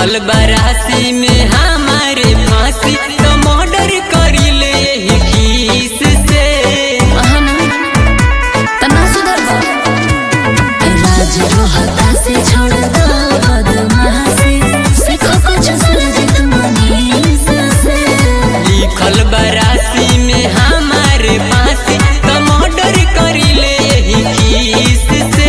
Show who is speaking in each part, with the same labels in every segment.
Speaker 1: लिखल बरासी में हमारे फांसी तो मर्डर करिले यही खीस से
Speaker 2: तना सुधर राज रोहता से छोड़ दो बदमाशी सीखो कुछ सुरजित मनीष से
Speaker 1: लिखल बरासी में हमारे फांसी तो मर्डर करिले यही खीस से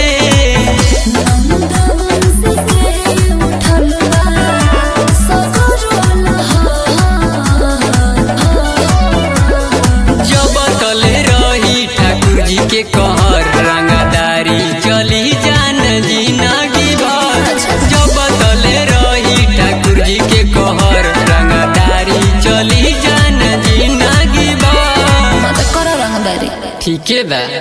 Speaker 1: के कहर रंगदारी चली जान जिंदगी भर जब तले रही ठाकुर जी के कहर रंगदारी चली जान जिंदगी भर
Speaker 2: करो रंगदारी
Speaker 1: ठीक है बा।